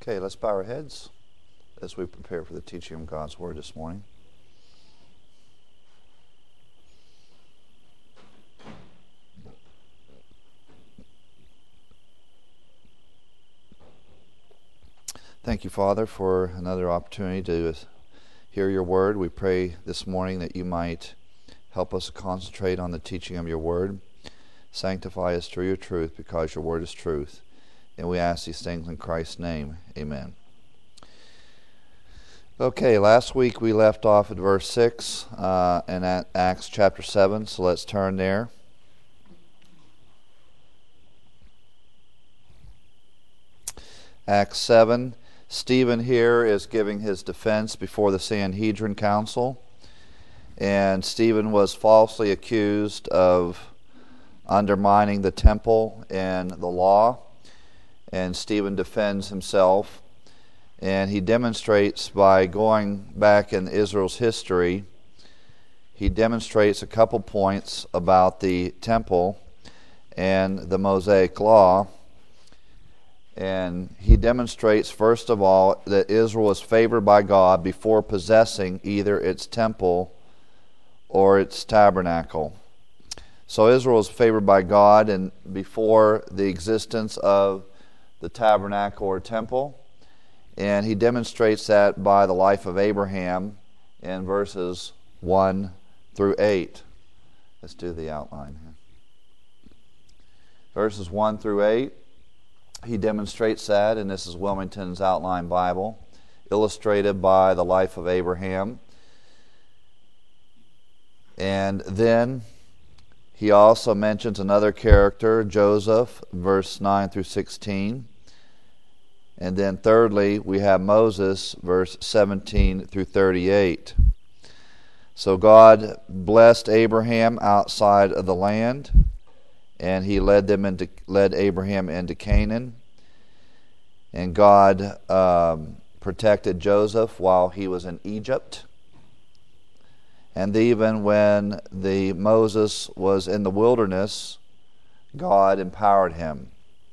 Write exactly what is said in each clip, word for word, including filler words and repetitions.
Okay, let's bow our heads as we prepare for the teaching of God's Word this morning. Thank you, Father, for another opportunity to hear your Word. We pray this morning that you might help us to concentrate on the teaching of your Word. Sanctify us through your truth, because your Word is truth. And we ask these things in Christ's name. Amen. Okay, last week we left off at verse six uh, in Acts chapter seven, so let's turn there. Acts seven. Stephen here is giving his defense before the Sanhedrin Council, and Stephen was falsely accused of undermining the temple and the law, and Stephen defends himself. And he demonstrates by going back in Israel's history, he demonstrates a couple points about the temple and the Mosaic law. And he demonstrates, first of all, that Israel was favored by God before possessing either its temple or its tabernacle. So Israel was favored by God and before the existence of the tabernacle or temple. And he demonstrates that by the life of Abraham in verses one through eight. Let's do the outline here. Verses one through eight, he demonstrates that, and this is Wilmington's Outline Bible, illustrated by the life of Abraham. And then he also mentions another character, Joseph, verse nine through sixteen. And then thirdly, we have Moses, verse seventeen through thirty-eight. So God blessed Abraham outside of the land, and he led them into led Abraham into Canaan. And God um, protected Joseph while he was in Egypt. And even when the Moses was in the wilderness, God empowered him.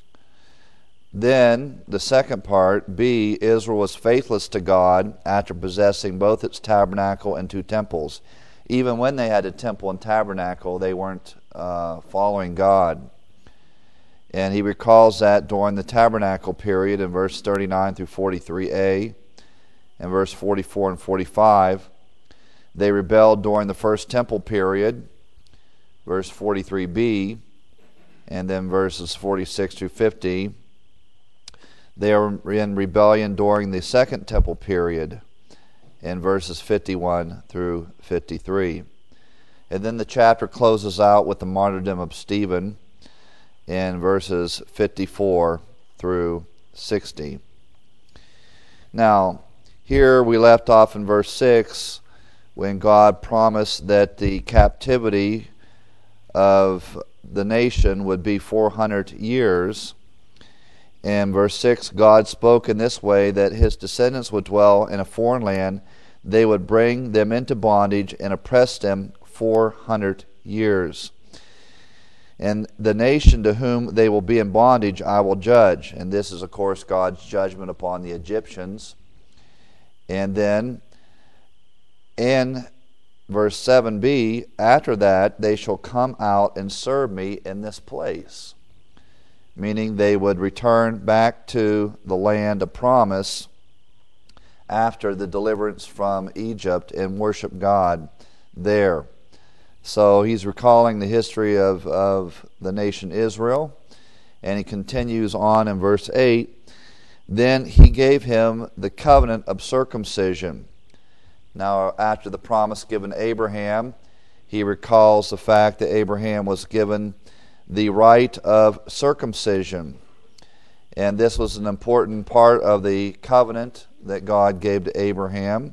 Then, the second part, B, Israel was faithless to God after possessing both its tabernacle and two temples. Even when they had a temple and tabernacle, they weren't uh, following God. And he recalls that during the tabernacle period in verse thirty-nine through forty-three a, and verse forty-four and forty-five. They rebelled during the first temple period, verse forty-three b, and then verses forty-six through fifty. They are in rebellion during the second temple period in verses fifty-one through fifty-three. And then the chapter closes out with the martyrdom of Stephen in verses fifty-four through sixty. Now, here we left off in verse six when God promised that the captivity of the nation would be four hundred years. In verse six, God spoke in this way, that his descendants would dwell in a foreign land. They would bring them into bondage and oppress them four hundred years. And the nation to whom they will be in bondage I will judge. And this is, of course, God's judgment upon the Egyptians. And then in verse seven b, after that they shall come out and serve me in this place. Meaning they would return back to the land of promise after the deliverance from Egypt and worship God there. So he's recalling the history of, of the nation Israel, and he continues on in verse eight. Then he gave him the covenant of circumcision. Now, after the promise given to Abraham, he recalls the fact that Abraham was given the rite of circumcision. And this was an important part of the covenant that God gave to Abraham.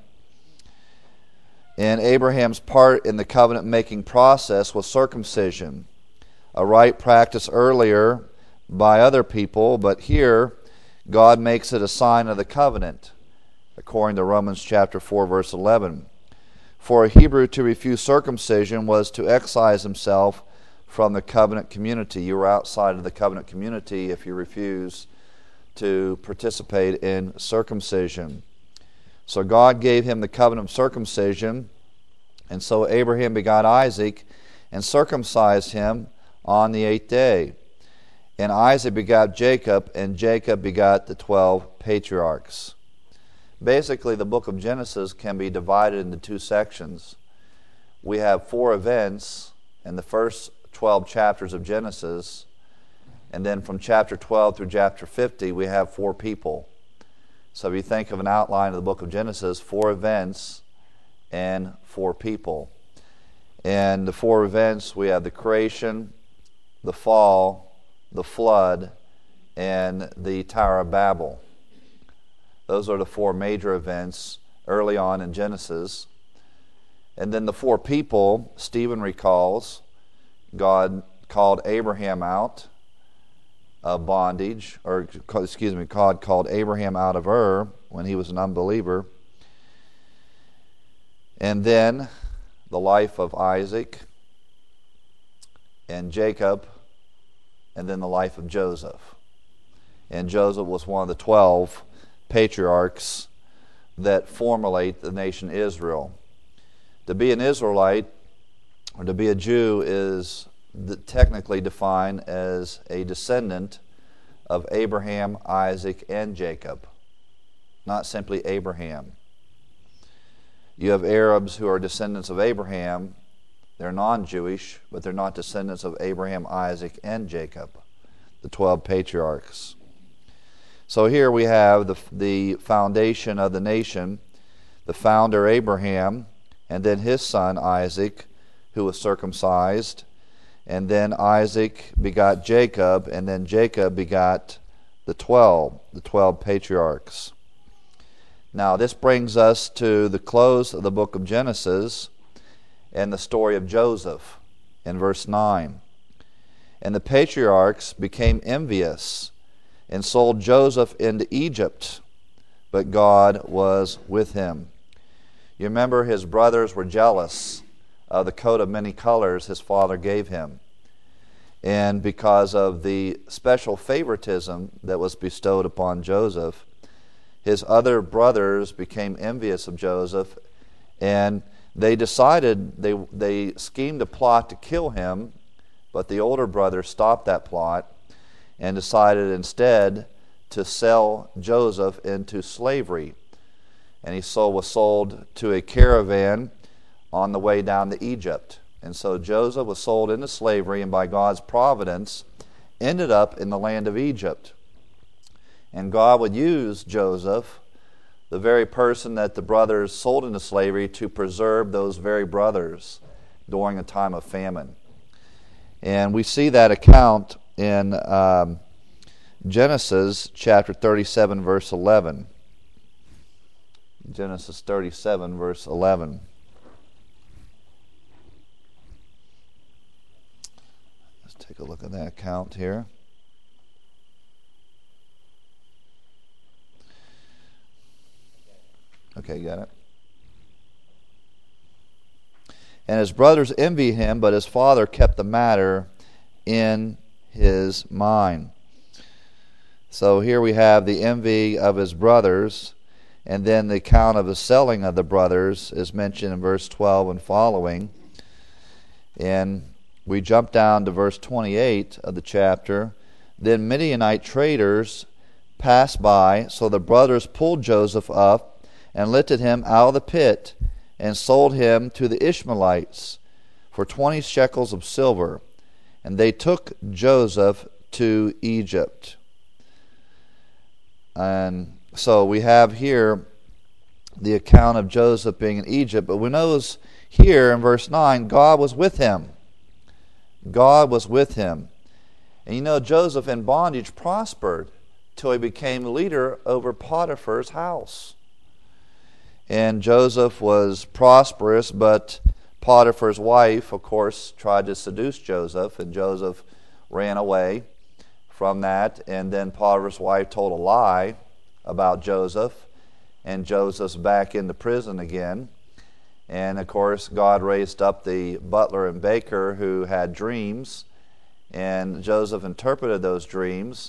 And Abraham's part in the covenant-making process was circumcision, a rite practiced earlier by other people, but here God makes it a sign of the covenant, according to Romans chapter four, verse eleven. For a Hebrew to refuse circumcision was to excise himself from the covenant community. You were outside of the covenant community if you refuse to participate in circumcision. So God gave him the covenant of circumcision, and so Abraham begot Isaac and circumcised him on the eighth day. And Isaac begot Jacob, and Jacob begot the twelve patriarchs. Basically, the book of Genesis can be divided into two sections. We have four events in the first twelve chapters of Genesis, and then from chapter twelve through chapter fifty, we have four people. So if you think of an outline of the book of Genesis, four events and four people. And the four events, we have the creation, the fall, the flood, and the Tower of Babel. Those are the four major events early on in Genesis. And then the four people, Stephen recalls, God called Abraham out of bondage, or excuse me, God called Abraham out of Ur when he was an unbeliever. And then the life of Isaac and Jacob, and then the life of Joseph. And Joseph was one of the twelve patriarchs that formulate the nation Israel. To be an Israelite, or to be a Jew, is technically defined as a descendant of Abraham, Isaac, and Jacob, not simply Abraham. You have Arabs who are descendants of Abraham. They're non-Jewish, but they're not descendants of Abraham, Isaac, and Jacob, the twelve patriarchs. So here we have the, the foundation of the nation, the founder Abraham, and then his son Isaac, who was circumcised. And then Isaac begot Jacob, and then Jacob begot the twelve, the twelve patriarchs. Now this brings us to the close of the book of Genesis and the story of Joseph in verse nine. And the patriarchs became envious and sold Joseph into Egypt, but God was with him. You remember his brothers were jealous of the coat of many colors his father gave him. And because of the special favoritism that was bestowed upon Joseph, his other brothers became envious of Joseph, and they decided, they, they schemed a plot to kill him, but the older brother stopped that plot and decided instead to sell Joseph into slavery. And he sold, was sold to a caravan on the way down to Egypt. And so Joseph was sold into slavery, and by God's providence ended up in the land of Egypt. And God would use Joseph, the very person that the brothers sold into slavery, to preserve those very brothers during a time of famine. And we see that account in um, Genesis chapter thirty-seven, verse eleven. Genesis thirty-seven, verse eleven. Let's take a look at that account here. Okay, got it. And his brothers envied him, but his father kept the matter in his mind. So here we have the envy of his brothers, and then the account of the selling of the brothers is mentioned in verse twelve and following. And we jump down to verse twenty-eight of the chapter. Then Midianite traders passed by, so the brothers pulled Joseph up and lifted him out of the pit and sold him to the Ishmaelites for twenty shekels of silver. And they took Joseph to Egypt. And so we have here the account of Joseph being in Egypt, but we notice here in verse nine, God was with him. God was with him. And you know, Joseph in bondage prospered till he became leader over Potiphar's house. And Joseph was prosperous, but Potiphar's wife, of course, tried to seduce Joseph, and Joseph ran away from that. And then Potiphar's wife told a lie about Joseph, and Joseph's back into prison again. And of course, God raised up the butler and baker who had dreams, and Joseph interpreted those dreams,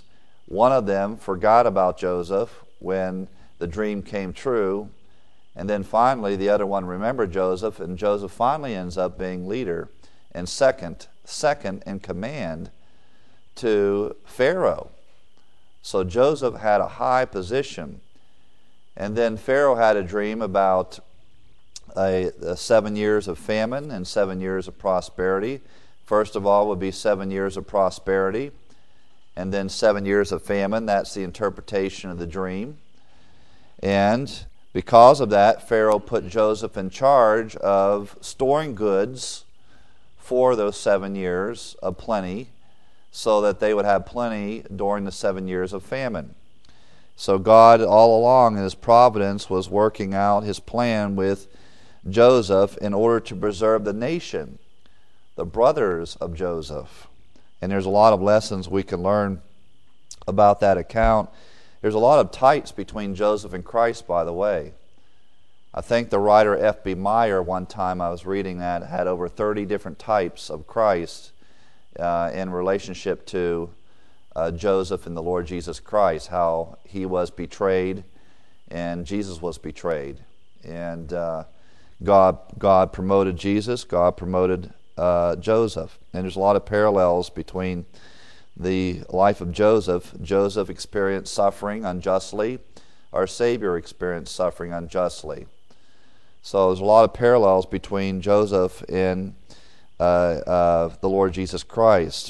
One of them forgot about Joseph when the dream came true, and then finally the other one remembered Joseph, and Joseph finally ends up being leader and second, second in command to Pharaoh. So Joseph had a high position. And then Pharaoh had a dream about a, a seven years of famine and seven years of prosperity. First of all would be seven years of prosperity, and then seven years of famine. That's the interpretation of the dream. And because of that, Pharaoh put Joseph in charge of storing goods for those seven years of plenty, so that they would have plenty during the seven years of famine. So God, all along in His providence, was working out His plan with Joseph in order to preserve the nation, the brothers of Joseph. And there's a lot of lessons we can learn about that account. There's a lot of types between Joseph and Christ, by the way. I think the writer F B Meyer, one time I was reading that, had over thirty different types of Christ uh, in relationship to uh, Joseph and the Lord Jesus Christ, how he was betrayed and Jesus was betrayed. And uh, God, God promoted Jesus, God promoted uh, Joseph. And there's a lot of parallels between the life of Joseph. Joseph experienced suffering unjustly. Our Savior experienced suffering unjustly. So there's a lot of parallels between Joseph and uh, uh, the Lord Jesus Christ.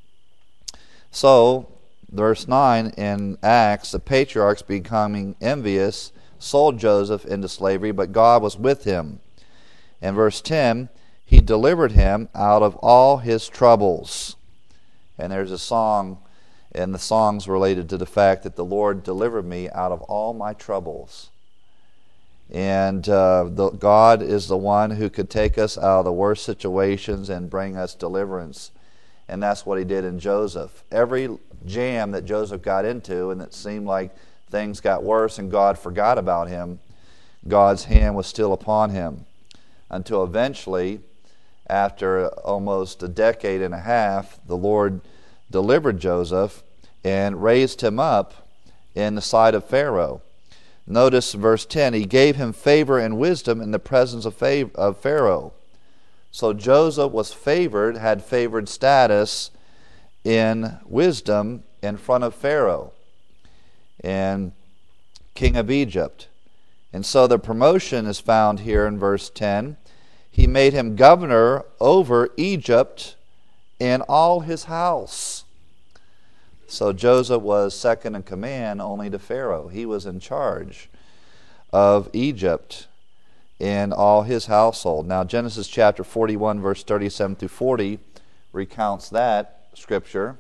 So, verse nine in Acts, the patriarchs, becoming envious, sold Joseph into slavery, but God was with him. And verse ten, He delivered him out of all his troubles. And there's a song, and the song's related to the fact that the Lord delivered me out of all my troubles. And uh, the, God is the one who could take us out of the worst situations and bring us deliverance. And that's what He did in Joseph. Every jam that Joseph got into, and it seemed like things got worse and God forgot about him, God's hand was still upon him. Until eventually, after almost a decade and a half, the Lord delivered Joseph and raised him up in the sight of Pharaoh. Notice verse ten, He gave him favor and wisdom in the presence of Pharaoh. So Joseph was favored, had favored status in wisdom in front of Pharaoh and king of Egypt. And so the promotion is found here in verse ten. He made him governor over Egypt and all his house. So Joseph was second in command only to Pharaoh. He was in charge of Egypt and all his household. Now Genesis chapter forty-one, verse thirty-seven through forty recounts that scripture.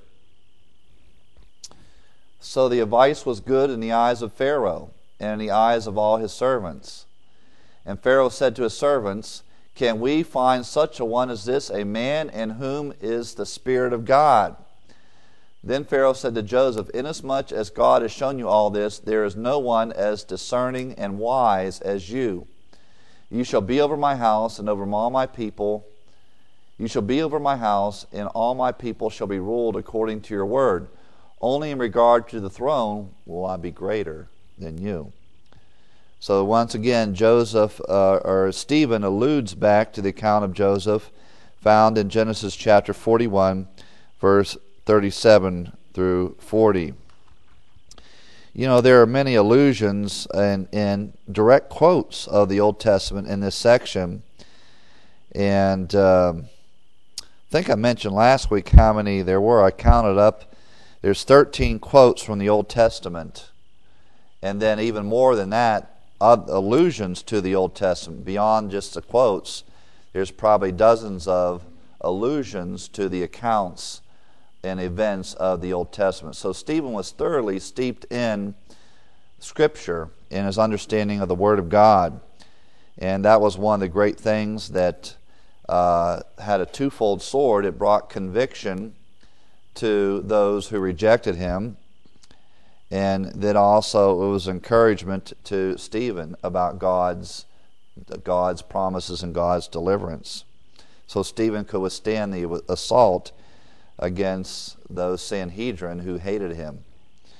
So the advice was good in the eyes of Pharaoh and in the eyes of all his servants. And Pharaoh said to his servants, Can we find such a one as this, a man in whom is the Spirit of God? Then Pharaoh said to Joseph, Inasmuch as God has shown you all this, there is no one as discerning and wise as you. You shall be over my house and over all my people. You shall be over my house, and all my people shall be ruled according to your word. Only in regard to the throne will I be greater than you. So once again, Joseph, uh, or Stephen alludes back to the account of Joseph found in Genesis chapter forty-one, verse thirty-seven through forty. You know, there are many allusions and, and direct quotes of the Old Testament in this section. And um, I think I mentioned last week how many there were. I counted up. There's thirteen quotes from the Old Testament. And then even more than that, allusions to the Old Testament. Beyond just the quotes, there's probably dozens of allusions to the accounts and events of the Old Testament. So Stephen was thoroughly steeped in Scripture, in his understanding of the Word of God. And that was one of the great things that uh, had a twofold sword. It brought conviction to those who rejected him, and then also it was encouragement to Stephen about God's God's promises and God's deliverance. So Stephen could withstand the assault against those Sanhedrin who hated him.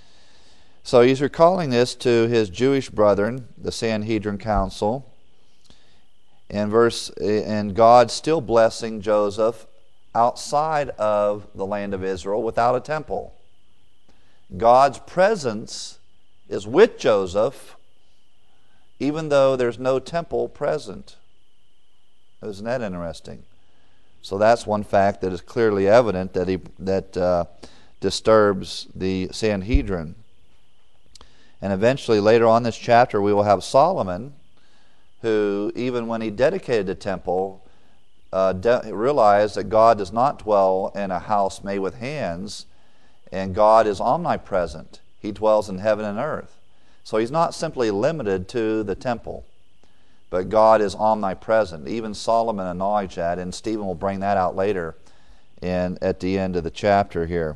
So he's recalling this to his Jewish brethren, the Sanhedrin Council, and verse and God still blessing Joseph outside of the land of Israel without a temple. God's presence is with Joseph, even though there's no temple present. Isn't that interesting? So that's one fact that is clearly evident that he that uh, disturbs the Sanhedrin. And eventually, later on in this chapter, we will have Solomon, who, even when he dedicated the temple, uh, de- realized that God does not dwell in a house made with hands, and God is omnipresent. He dwells in heaven and earth. So he's not simply limited to the temple, but God is omnipresent. Even Solomon acknowledged that, and Stephen will bring that out later in, at the end of the chapter here.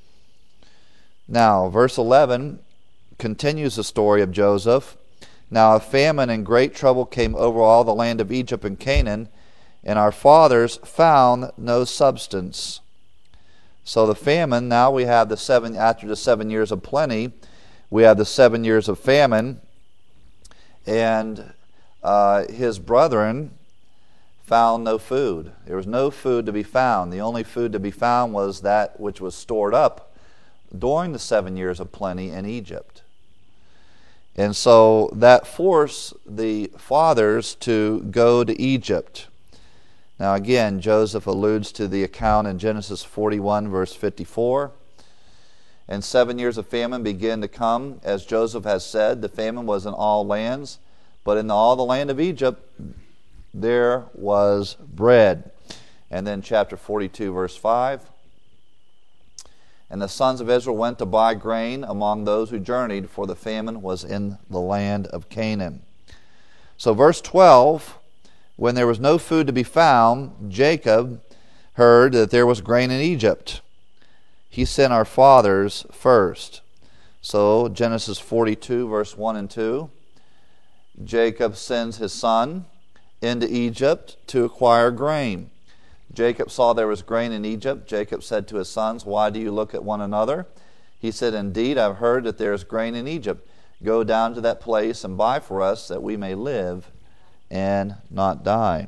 Now, verse eleven continues the story of Joseph. Now a famine and great trouble came over all the land of Egypt and Canaan, and our fathers found no substance. So the famine, now we have the seven, after the seven years of plenty, we have the seven years of famine, and uh, his brethren found no food. There was no food to be found. The only food to be found was that which was stored up during the seven years of plenty in Egypt. And so that forced the fathers to go to Egypt. Now again, Joseph alludes to the account in Genesis forty-one, verse fifty-four. And seven years of famine began to come. As Joseph has said, the famine was in all lands, but in all the land of Egypt there was bread. And then chapter forty-two, verse five. And the sons of Israel went to buy grain among those who journeyed, for the famine was in the land of Canaan. So verse twelve, when there was no food to be found, Jacob heard that there was grain in Egypt. He sent our fathers first. So Genesis forty-two, verse one and two. Jacob sends his son into Egypt to acquire grain. Jacob saw there was grain in Egypt. Jacob said to his sons, "Why do you look at one another?" He said, "Indeed, I've heard that there is grain in Egypt. Go down to that place and buy for us, that we may live and not die."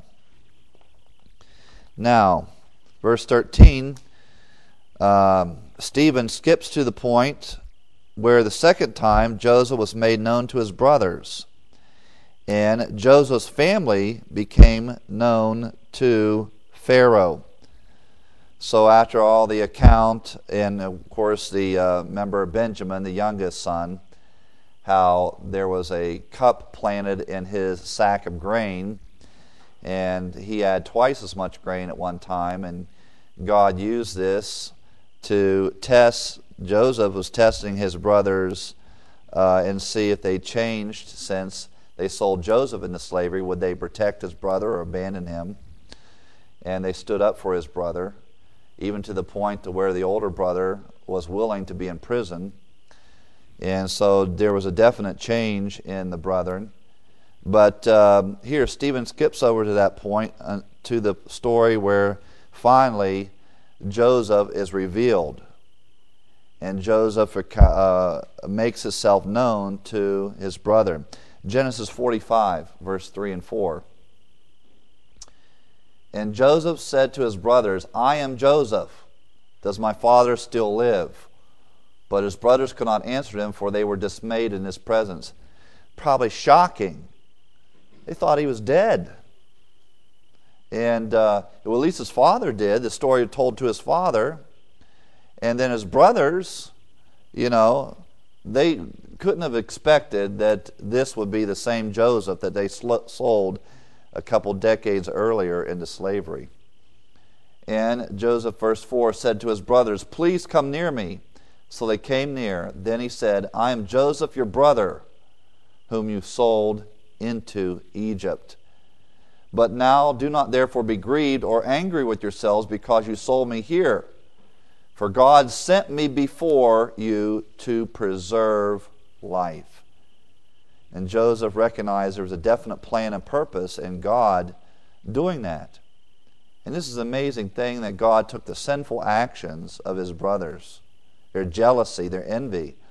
Now, verse thirteen, um, Stephen skips to the point where the second time Joseph was made known to his brothers, and Joseph's family became known to Pharaoh. So after all the account, and of course the uh, member Benjamin, the youngest son, how there was a cup planted in his sack of grain, and he had twice as much grain at one time, and God used this to test. Joseph was testing his brothers uh, and see if they changed since they sold Joseph into slavery. Would they protect his brother or abandon him? And they stood up for his brother, even to the point to where the older brother was willing to be in prison. And so there was a definite change in the brethren. But um, here, Stephen skips over to that point, uh, to the story where finally Joseph is revealed. And Joseph uh, makes himself known to his brother. Genesis forty-five, verse three and four. And Joseph said to his brothers, "I am Joseph. Does my father still live?" But his brothers could not answer him, for they were dismayed in his presence. Probably shocking. They thought he was dead. And, uh, well, at least his father did. The story told to his father. And then his brothers, you know, they couldn't have expected that this would be the same Joseph that they sl- sold a couple decades earlier into slavery. And Joseph, verse four, said to his brothers, "Please come near me." So they came near. Then he said, "I am Joseph, your brother, whom you sold into Egypt. But now do not therefore be grieved or angry with yourselves because you sold me here. For God sent me before you to preserve life." And Joseph recognized there was a definite plan and purpose in God doing that. And this is an amazing thing, that God took the sinful actions of his brothers, their jealousy, their envy,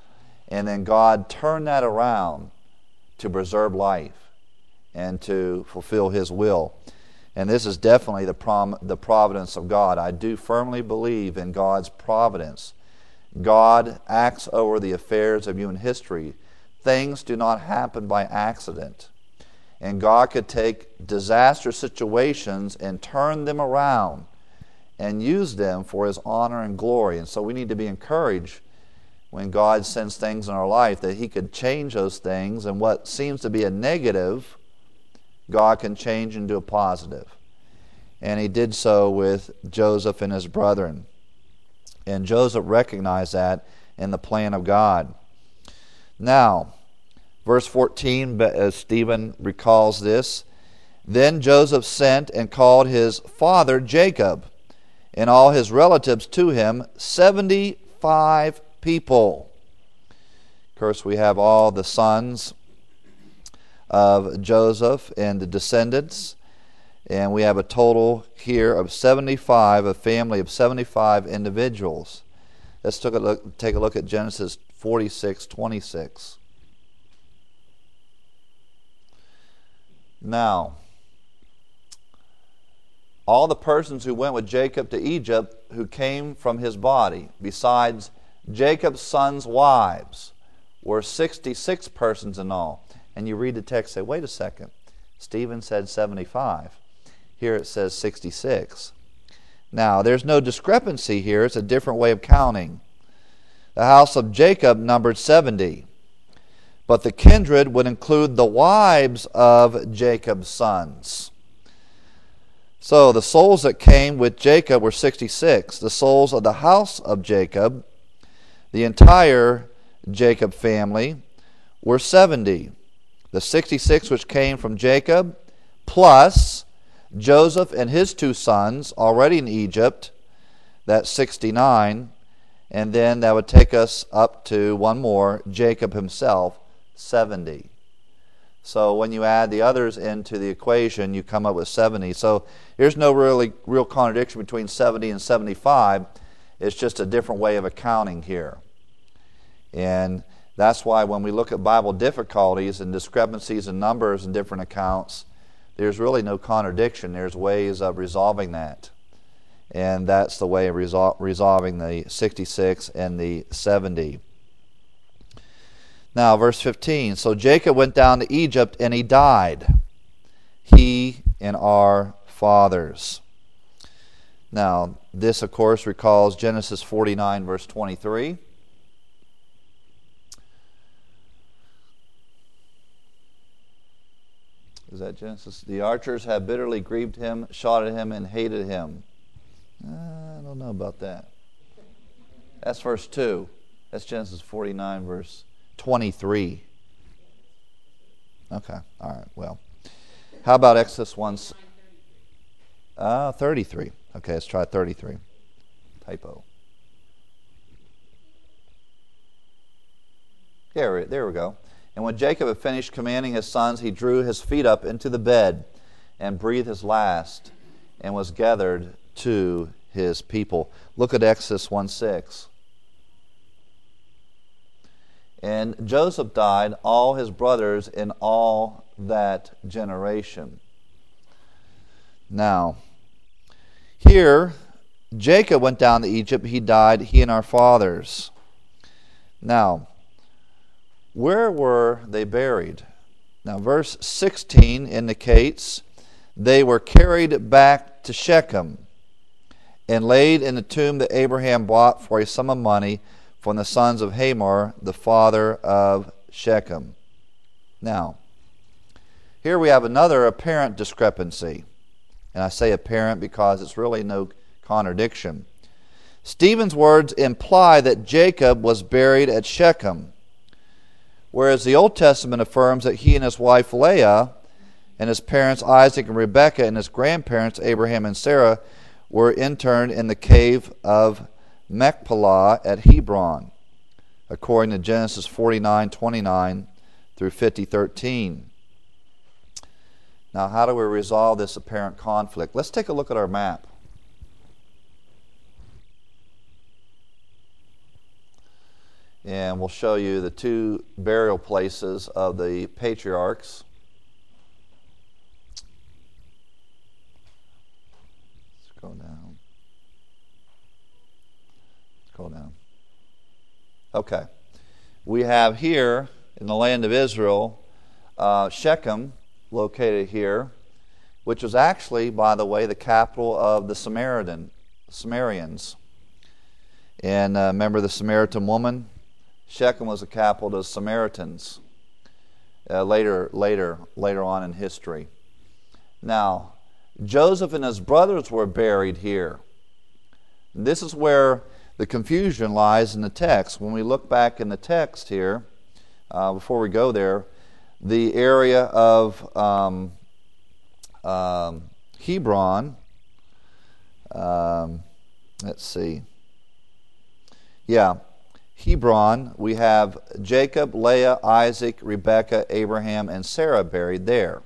And then God turned that around to preserve life and to fulfill His will. And this is definitely the prom- the providence of God. I do firmly believe in God's providence. God acts over the affairs of human history. Things do not happen by accident. And God could take disastrous situations and turn them around and use them for His honor and glory. And so we need to be encouraged when God sends things in our life that He could change those things, and what seems to be a negative, God can change into a positive. And He did so with Joseph and his brethren. And Joseph recognized that in the plan of God. Now, verse fourteen, as Stephen recalls this, then Joseph sent and called his father Jacob and all his relatives to him, seventy-five people. Of course, we have all the sons of Joseph and the descendants, and we have a total here of seventy-five, a family of seventy-five individuals. Let's take a look, take a look at Genesis forty-six twenty-six. Now, all the persons who went with Jacob to Egypt who came from his body, besides Jacob's sons' wives, were sixty-six persons in all. And you read the text and say, wait a second, Stephen said seventy-five. Here it says sixty-six. Now, there's no discrepancy here. It's a different way of counting. The house of Jacob numbered seventy. But the kindred would include the wives of Jacob's sons. So the souls that came with Jacob were sixty-six. The souls of the house of Jacob, the entire Jacob family, were seventy. The sixty-six which came from Jacob, plus Joseph and his two sons already in Egypt, that's sixty-nine. And then that would take us up to one more, Jacob himself, seventy. So when you add the others into the equation, you come up with seventy. So there's no really real contradiction between seventy and seventy-five. It's just a different way of accounting here. And that's why when we look at Bible difficulties and discrepancies in numbers in different accounts, there's really no contradiction. There's ways of resolving that. And that's the way of resol- resolving the sixty-six and the seventy. Now, verse fifteen. So Jacob went down to Egypt and he died, he and our fathers. Now, this, of course, recalls Genesis forty-nine, verse twenty-three. Is that Genesis? The archers had bitterly grieved him, shot at him, and hated him. I don't know about that. That's verse two. That's Genesis forty-nine, verse twenty-three. Okay, all right, well. How about Exodus one? Uh, thirty-three. Okay, let's try thirty-three. Typo. There, there we go. And when Jacob had finished commanding his sons, he drew his feet up into the bed and breathed his last and was gathered to his people. Look at Exodus one six. And Joseph died, all his brothers in all that generation. Now, here, Jacob went down to Egypt. He died, he and our fathers. Now, where were they buried? Now, verse sixteen indicates they were carried back to Shechem and laid in the tomb that Abraham bought for a sum of money from the sons of Hamor, the father of Shechem. Now, here we have another apparent discrepancy. And I say apparent because it's really no contradiction. Stephen's words imply that Jacob was buried at Shechem, whereas the Old Testament affirms that he and his wife Leah and his parents Isaac and Rebekah and his grandparents Abraham and Sarah were interned in the cave of Machpelah at Hebron, according to Genesis forty-nine twenty-nine through fifty thirteen. Now, how do we resolve this apparent conflict? Let's take a look at our map. and we'll show you the two burial places of the patriarchs. Scroll down. Scroll down. Okay. We have here in the land of Israel, uh, Shechem, located here, which was actually, by the way, the capital of the Samaritan, Sumerians. And uh, remember the Samaritan woman? Shechem was the capital of the Samaritans. Uh, later, later, later on in history. Now, Joseph and his brothers were buried here. And this is where the confusion lies in the text. When we look back in the text here, uh, before we go there, the area of um, um, Hebron, um, let's see, yeah, Hebron, we have Jacob, Leah, Isaac, Rebekah, Abraham, and Sarah buried there.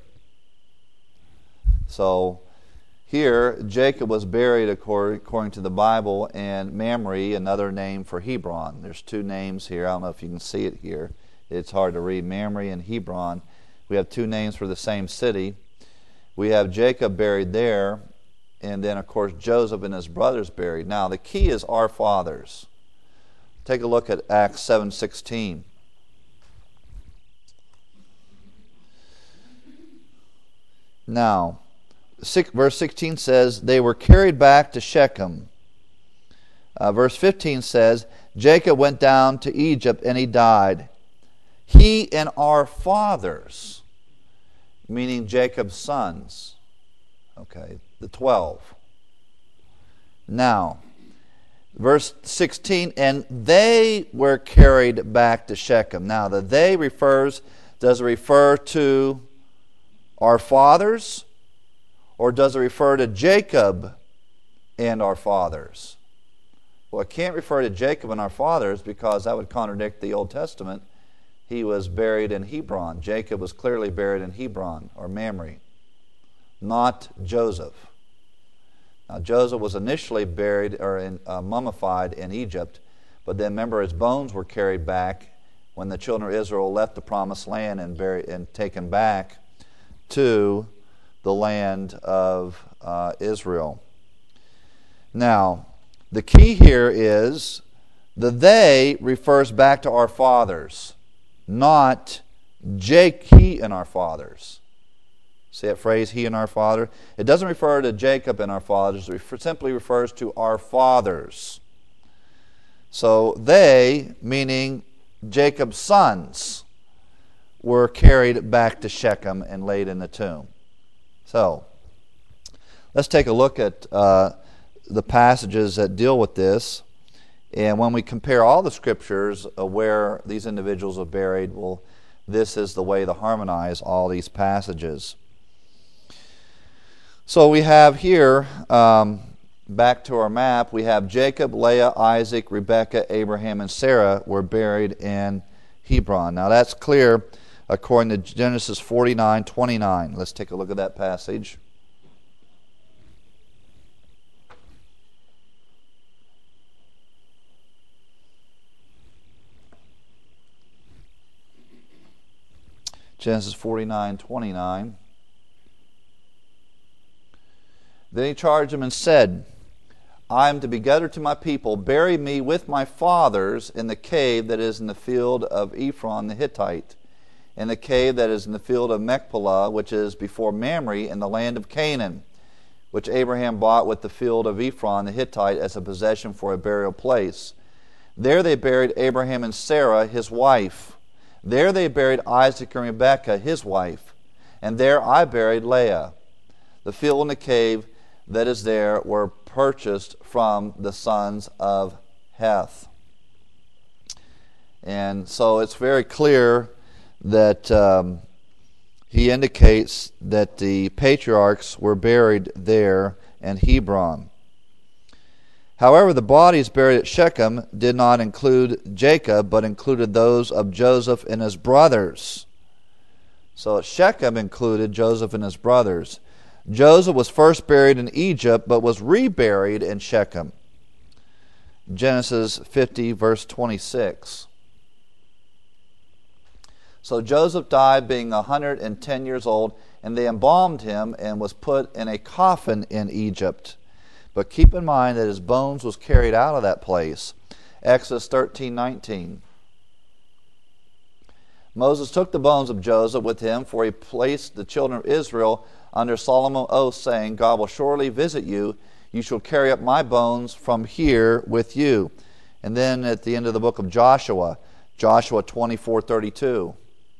So here, Jacob was buried according to the Bible, and Mamre, another name for Hebron. There's two names here. I don't know if you can see it here. It's hard to read. Mamre and Hebron. We have two names for the same city. We have Jacob buried there, and then, of course, Joseph and his brothers buried. Now, the key is our fathers. Take a look at Acts seven sixteen. Now, verse sixteen says, they were carried back to Shechem. Uh, verse fifteen says, Jacob went down to Egypt and he died. He and our fathers, meaning Jacob's sons. Okay, the twelve. Now, verse sixteen, and they were carried back to Shechem. Now, the they refers, does it refer to our fathers, or does it refer to Jacob and our fathers? Well, it can't refer to Jacob and our fathers because that would contradict the Old Testament. He was buried in Hebron. Jacob was clearly buried in Hebron, or Mamre, not Joseph. Now, Joseph was initially buried or in, uh, mummified in Egypt, but then remember his bones were carried back when the children of Israel left the promised land and buried and taken back to the land of uh, Israel. Now, the key here is the they refers back to our fathers, not Jake, he and our fathers. See that phrase, he and our father? It doesn't refer to Jacob and our fathers. It refer, simply refers to our fathers. So they, meaning Jacob's sons, were carried back to Shechem and laid in the tomb. So, let's take a look at uh, the passages that deal with this. And when we compare all the scriptures uh, where these individuals are buried, well, this is the way to harmonize all these passages. So we have here, um, back to our map, we have Jacob, Leah, Isaac, Rebekah, Abraham, and Sarah were buried in Hebron. Now that's clear according to Genesis forty-nine twenty-nine. Let's take a look at that passage. Genesis forty-nine twenty-nine. Then he charged him and said, I am to be gathered to my people. Bury me with my fathers in the cave that is in the field of Ephron the Hittite, in the cave that is in the field of Machpelah, which is before Mamre in the land of Canaan, which Abraham bought with the field of Ephron the Hittite as a possession for a burial place. There they buried Abraham and Sarah, his wife. There they buried Isaac and Rebekah, his wife. And there I buried Leah. The field and the cave that is there were purchased from the sons of Heth. And so it's very clear that um, he indicates that the patriarchs were buried there in Hebron. However, the bodies buried at Shechem did not include Jacob, but included those of Joseph and his brothers. So Shechem included Joseph and his brothers. Joseph was first buried in Egypt, but was reburied in Shechem. Genesis fifty, verse twenty-six. So Joseph died being one hundred ten years old, and they embalmed him and was put in a coffin in Egypt. But keep in mind that his bones was carried out of that place. Exodus thirteen nineteen. Moses took the bones of Joseph with him, for he placed the children of Israel under solemn oath, saying, God will surely visit you. You shall carry up my bones from here with you. And then at the end of the book of Joshua, Joshua twenty-four thirty-two.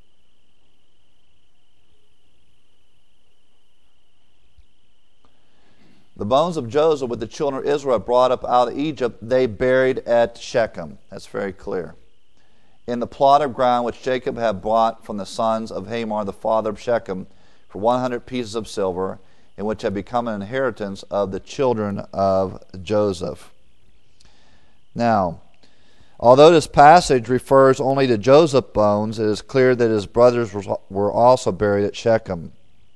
The bones of Joseph with the children of Israel brought up out of Egypt, they buried at Shechem. That's very clear. In the plot of ground which Jacob had bought from the sons of Hamor, the father of Shechem, for one hundred pieces of silver, and which had become an inheritance of the children of Joseph. Now, although this passage refers only to Joseph's bones, it is clear that his brothers were also buried at Shechem.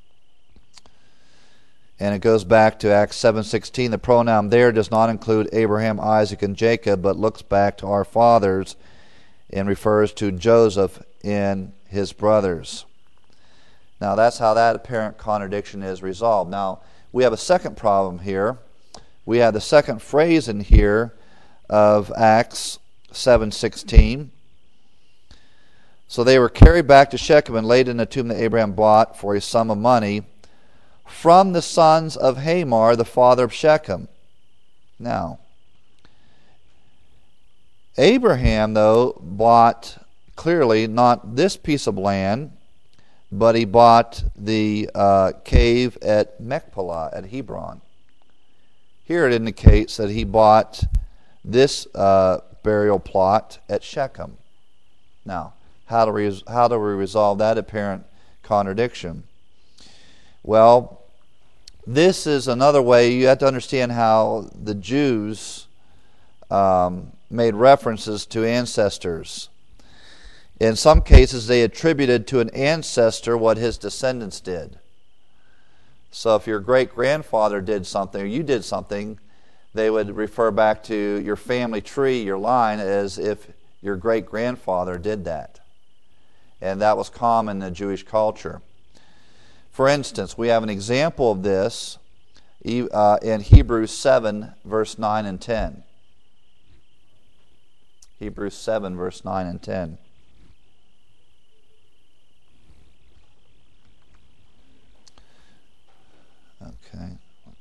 And it goes back to Acts seven sixteen. The pronoun there does not include Abraham, Isaac, and Jacob, but looks back to our fathers and refers to Joseph and his brothers. Now that's how that apparent contradiction is resolved. Now we have a second problem here. We have the second phrase in here of Acts seven sixteen. So they were carried back to Shechem and laid in the tomb that Abraham bought for a sum of money from the sons of Hamor, the father of Shechem. Now, Abraham, though, bought clearly not this piece of land, but he bought the uh, cave at Machpelah, at Hebron. Here it indicates that he bought this uh, burial plot at Shechem. Now, how do we, how do we resolve that apparent contradiction? Well, this is another way. You have to understand how the Jews um, made references to ancestors. In some cases, they attributed to an ancestor what his descendants did. So if your great-grandfather did something, or you did something, they would refer back to your family tree, your line, as if your great-grandfather did that. And that was common in the Jewish culture. For instance, we have an example of this uh, in Hebrews seven, verse nine and ten. Hebrews seven, verse nine and ten. Okay.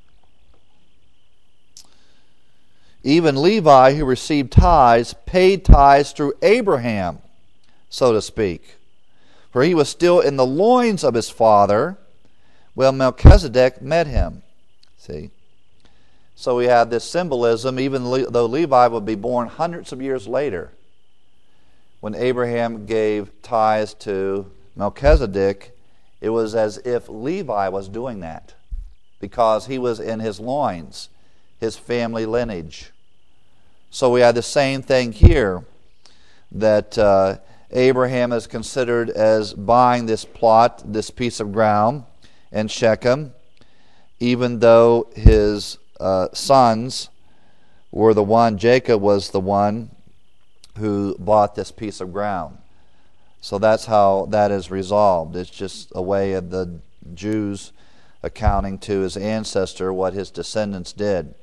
Even Levi, who received tithes, paid tithes through Abraham, so to speak. For he was still in the loins of his father when Melchizedek met him. See? So we have this symbolism, even though Levi would be born hundreds of years later. When Abraham gave tithes to Melchizedek, it was as if Levi was doing that, because he was in his loins, his family lineage. So we have the same thing here, that uh, Abraham is considered as buying this plot, this piece of ground in Shechem, even though his uh, sons were the one, Jacob was the one who bought this piece of ground. So that's how that is resolved. It's just a way of the Jews accounting to his ancestor what his descendants did.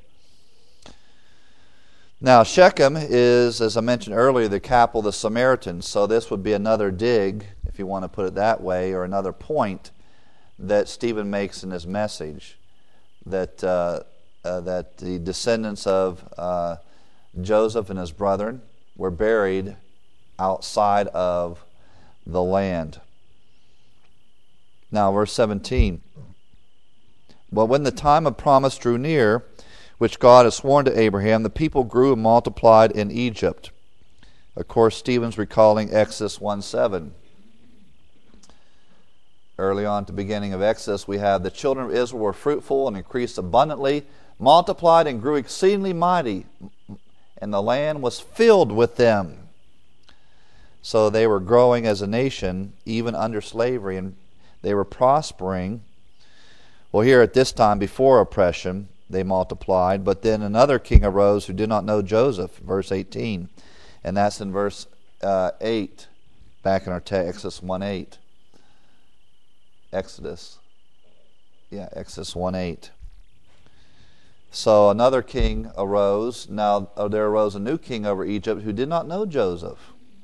Now, Shechem is, as I mentioned earlier, the capital of the Samaritans. So this would be another dig, if you want to put it that way, or another point that Stephen makes in his message, that uh, uh, that the descendants of uh, Joseph and his brethren were buried outside of the land. Now, verse seventeen. But when the time of promise drew near, which God had sworn to Abraham, the people grew and multiplied in Egypt. Of course, Stephen's recalling Exodus one seven. Early on at the beginning of Exodus, we have the children of Israel were fruitful and increased abundantly, multiplied and grew exceedingly mighty, and the land was filled with them. So they were growing as a nation, even under slavery, and they were prospering. Well, here at this time, before oppression, they multiplied, but then another king arose who did not know Joseph, verse eighteen, and that's in verse uh, eight back in our text, Exodus one eight. Exodus. Yeah, Exodus one eight. So another king arose. Now uh, there arose a new king over Egypt who did not know Joseph.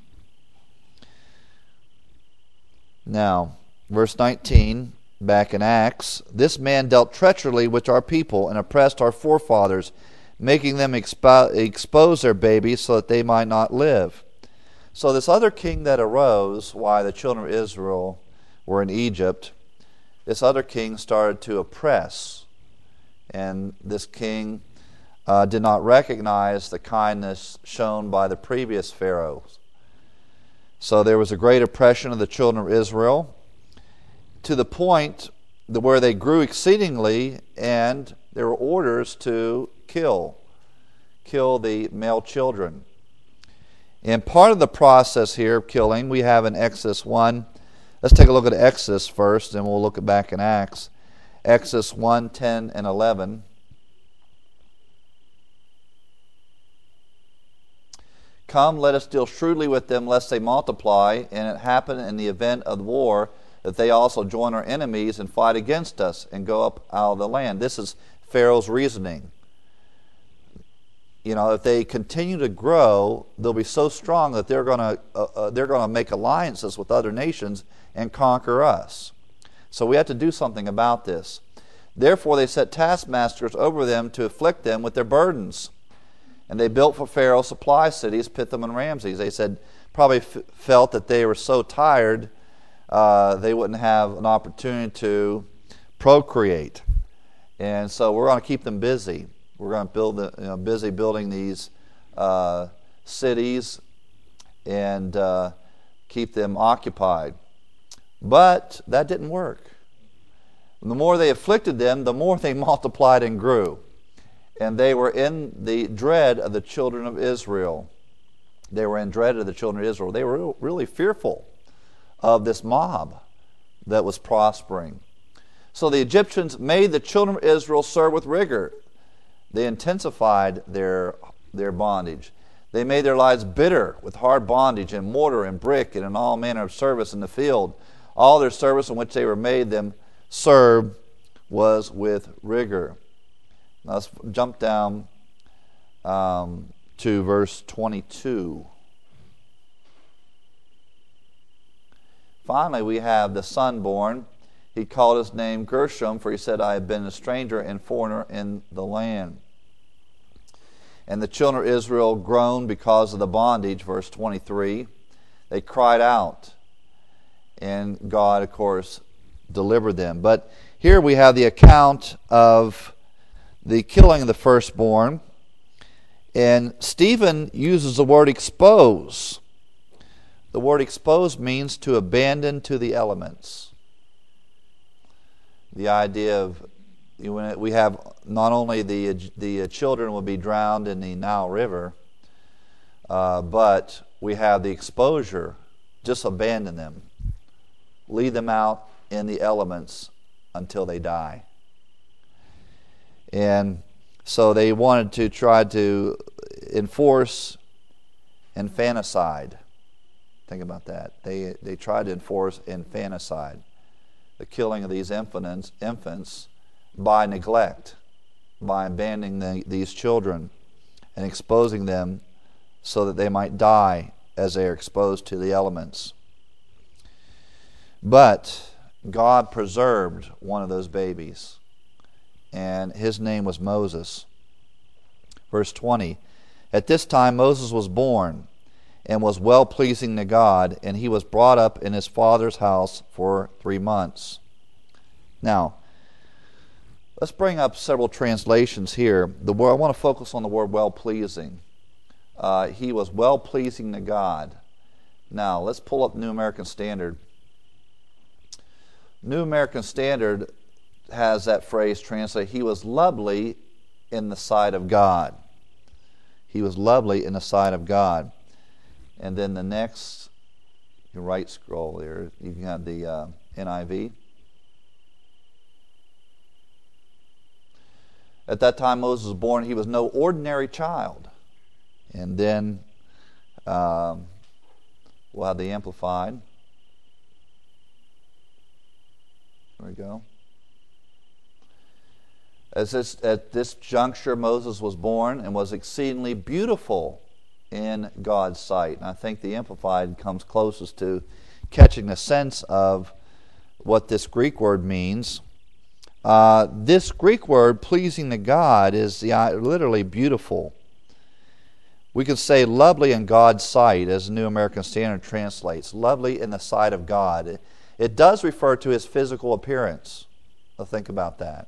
Now, verse nineteen, back in Acts, this man dealt treacherously with our people and oppressed our forefathers, making them expo- expose their babies so that they might not live. So this other king that arose while the children of Israel were in Egypt, this other king started to oppress. And this king uh, did not recognize the kindness shown by the previous pharaohs. So there was a great oppression of the children of Israel, to the point that where they grew exceedingly, and there were orders to kill, kill the male children. And part of the process here of killing, we have in Exodus one. Let's take a look at Exodus first, and we'll look at back in Acts. Exodus one, ten, and eleven. Come, let us deal shrewdly with them, lest they multiply, and it happen in the event of war that they also join our enemies and fight against us and go up out of the land. This is Pharaoh's reasoning. You know, if they continue to grow, they'll be so strong that they're going to uh, uh, they're going to make alliances with other nations and conquer us. So we have to do something about this. Therefore, they set taskmasters over them to afflict them with their burdens. And they built for Pharaoh supply cities, Pithom and Ramses. They said, probably f- felt that they were so tired, uh, they wouldn't have an opportunity to procreate. And so we're going to keep them busy. We're going to build, the, you know, busy building these uh, cities and uh, keep them occupied. But that didn't work. The more they afflicted them, the more they multiplied and grew. And they were in the dread of the children of Israel. They were in dread of the children of Israel. They were really fearful of this mob that was prospering. So the Egyptians made the children of Israel serve with rigor. They intensified their, their bondage. They made their lives bitter with hard bondage in mortar and brick and in all manner of service in the field. All their service in which they were made them serve was with rigor. Now let's jump down um, to verse twenty-two. Finally, we have the son born. He called his name Gershom, for he said, I have been a stranger and foreigner in the land. And the children of Israel groaned because of the bondage, verse twenty-three. They cried out, and God, of course, delivered them. But here we have the account of the killing of the firstborn, and Stephen uses the word expose. The word expose means to abandon to the elements. The idea of, when we have not only the the children will be drowned in the Nile River, uh, but we have the exposure. Just abandon them. Leave them out in the elements until they die. And so they wanted to try to enforce infanticide. Think about that. They they tried to enforce infanticide, the killing of these infants, infants by neglect, by abandoning the, these children and exposing them so that they might die as they are exposed to the elements. But God preserved one of those babies, and his name was Moses. Verse twenty, at this time Moses was born and was well-pleasing to God, and he was brought up in his father's house for three months. Now, let's bring up several translations here. The word, I want to focus on the word well-pleasing. Uh, he was well-pleasing to God. Now, let's pull up New American Standard. New American Standard has that phrase translated, he was lovely in the sight of God. He was lovely in the sight of God. And then the next, your right scroll there, you can have the uh, N I V. At that time Moses was born, he was no ordinary child. And then, um, We'll have the Amplified. There we go. As this, at this juncture, Moses was born and was exceedingly beautiful in God's sight. And I think the Amplified comes closest to catching the sense of what this Greek word means. Uh, this Greek word, pleasing to God, is the, uh, literally beautiful. We could say lovely in God's sight, as the New American Standard translates. Lovely in the sight of God. It, it does refer to his physical appearance. So think about that.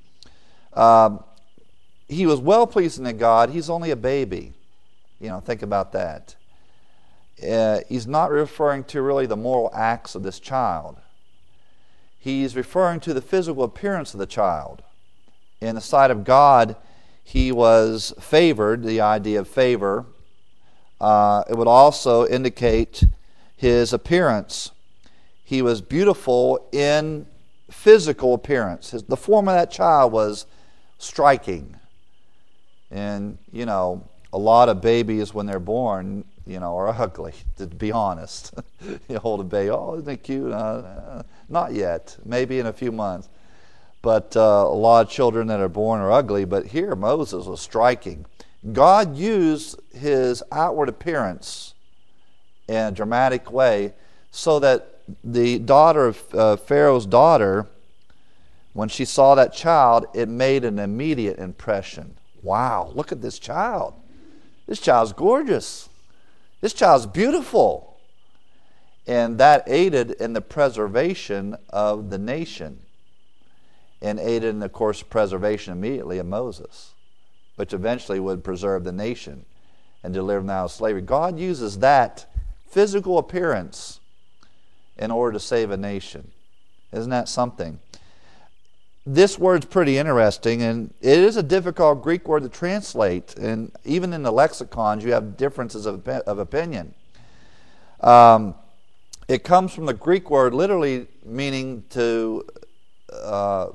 Um, he was well pleasing to God. He's only a baby. You know, think about that. Uh, he's not referring to really the moral acts of this child. He's referring to the physical appearance of the child. In the sight of God, he was favored, the idea of favor. Uh, it would also indicate his appearance. He was beautiful in physical appearance. His, the form of that child was striking. And, you know, a lot of babies when they're born, you know, are ugly, to be honest. You hold a baby, oh, isn't it cute? Uh, uh, not yet, maybe in a few months. But uh, a lot of children that are born are ugly, but here Moses was striking. God used his outward appearance in a dramatic way so that the daughter of uh, Pharaoh's daughter, when she saw that child, it made an immediate impression. Wow, look at this child. This child's gorgeous. This child's beautiful. And that aided in the preservation of the nation, and aided in, of course, preservation immediately of Moses, which eventually would preserve the nation and deliver them out of slavery. God uses that physical appearance in order to save a nation. Isn't that something? This word's pretty interesting, and it is a difficult Greek word to translate, and even in the lexicons you have differences of, of opinion. Um, it comes from the Greek word literally meaning to uh,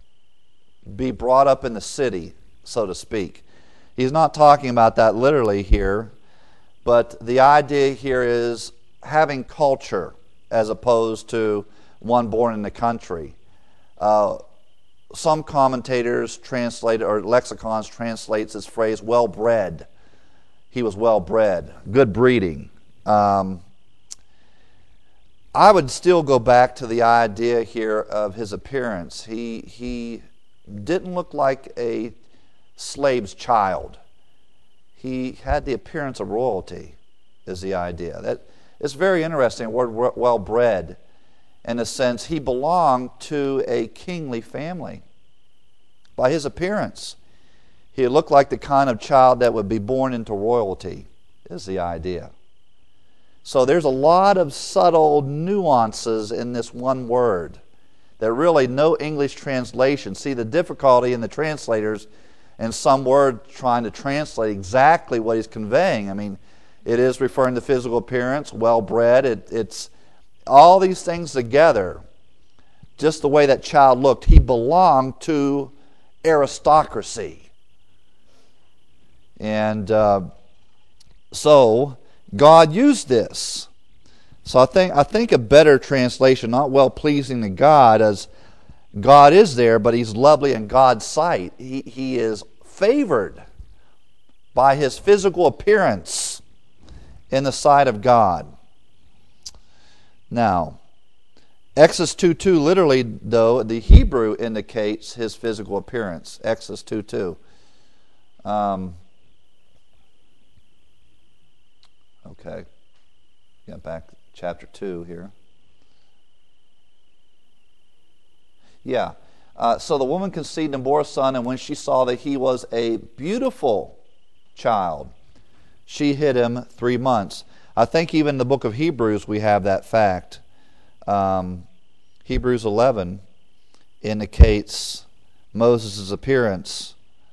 be brought up in the city, so to speak. He's not talking about that literally here, but the idea here is having culture as opposed to one born in the country. Uh, Some commentators translate, or lexicons translates this phrase, well-bred. He was well-bred, good breeding. Um, I would still go back to the idea here of his appearance. He, he didn't look like a slave's child. He had the appearance of royalty, is the idea. That, it's very interesting, the word well-bred. In a sense, he belonged to a kingly family. By his appearance, he looked like the kind of child that would be born into royalty, is the idea. So there's a lot of subtle nuances in this one word that really no English translation. See the difficulty in the translators and some word trying to translate exactly what he's conveying. I mean, it is referring to physical appearance, well-bred. It, it's all these things together, just the way that child looked. He belonged to aristocracy. And uh, so God used this. So I think I think a better translation, not well pleasing to God, as God is there, but he's lovely in God's sight. He, he is favored by his physical appearance in the sight of God. Now, Exodus two two, literally, though, the Hebrew indicates his physical appearance. Exodus two two. Um, okay. Get back to chapter two here. Yeah. Uh, so the woman conceived and bore a son, and when she saw that he was a beautiful child, she hid him three months. I think even in the book of Hebrews we have that fact. Um, Hebrews eleven indicates Moses' appearance.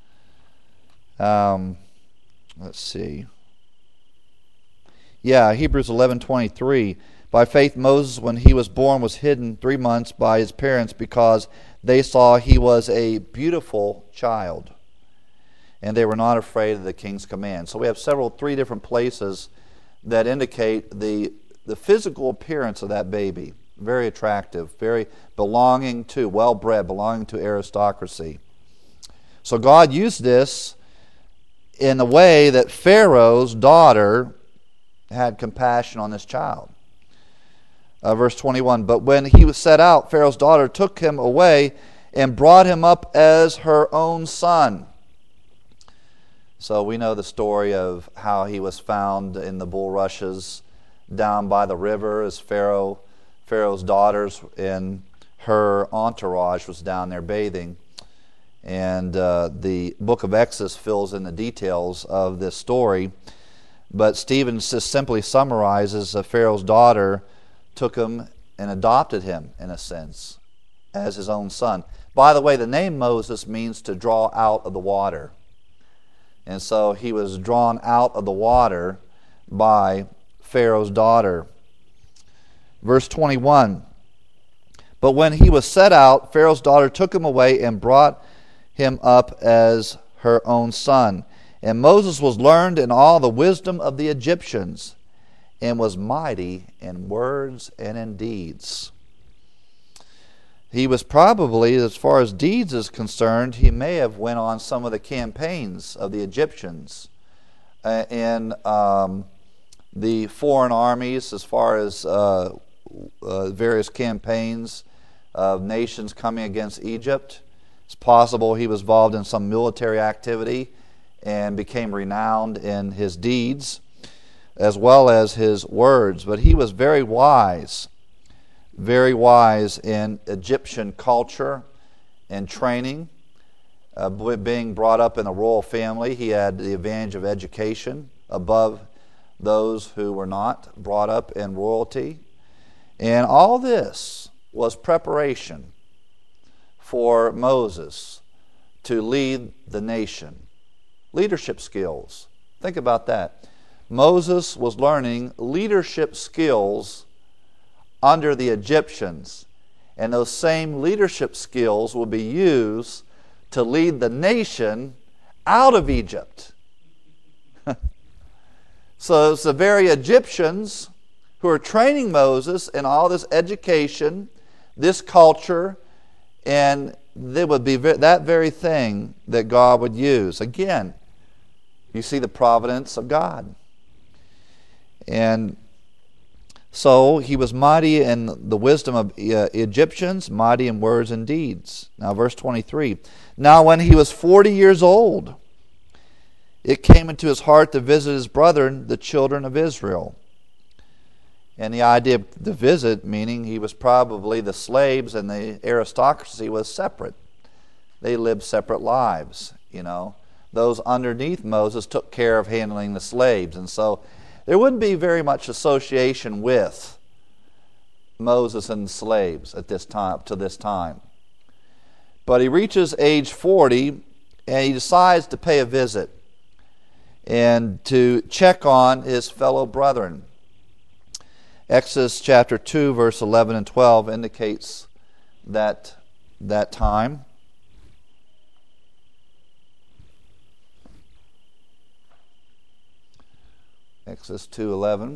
Um, let's see. Yeah, Hebrews eleven twenty-three. By faith Moses, when he was born, was hidden three months by his parents because they saw he was a beautiful child, and they were not afraid of the king's command. So we have several, three different places that indicate the the physical appearance of that baby. Very attractive, very belonging to, well-bred, belonging to aristocracy. So God used this in a way that Pharaoh's daughter had compassion on this child. Uh, verse twenty-one, but when he was set out, Pharaoh's daughter took him away and brought him up as her own son. So we know the story of how he was found in the bulrushes down by the river as Pharaoh, Pharaoh's daughters and her entourage was down there bathing. And uh, the book of Exodus fills in the details of this story. But Stephen just simply summarizes that Pharaoh's daughter took him and adopted him, in a sense, as his own son. By the way, the name Moses means to draw out of the water. And so he was drawn out of the water by Pharaoh's daughter. Verse twenty-one, but when he was set out, Pharaoh's daughter took him away and brought him up as her own son. And Moses was learned in all the wisdom of the Egyptians, and was mighty in words and in deeds. He was probably, as far as deeds is concerned, he may have went on some of the campaigns of the Egyptians uh, in um, the foreign armies, as far as uh, uh, various campaigns of nations coming against Egypt. It's possible he was involved in some military activity and became renowned in his deeds as well as his words. But he was very wise, very wise in Egyptian culture and training. Uh, being brought up in a royal family, he had the advantage of education above those who were not brought up in royalty. And all this was preparation for Moses to lead the nation. Leadership skills. Think about that. Moses was learning leadership skills under the Egyptians, and those same leadership skills will be used to lead the nation out of Egypt. So it's the very Egyptians who are training Moses in all this education, this culture, and it would be that very thing that God would use. Again, you see the providence of God. And so he was mighty in the wisdom of uh, Egyptians, mighty in words and deeds. Now verse twenty-three. Now when he was forty years old, it came into his heart to visit his brethren, the children of Israel. And the idea of the visit, meaning he was probably the slaves and the aristocracy was separate. They lived separate lives, you know. Those underneath Moses took care of handling the slaves. And so there wouldn't be very much association with Moses and the slaves at this time, up to this time. But he reaches age forty and he decides to pay a visit and to check on his fellow brethren. Exodus chapter two, verse eleven and twelve indicates that, that time. Exodus two eleven.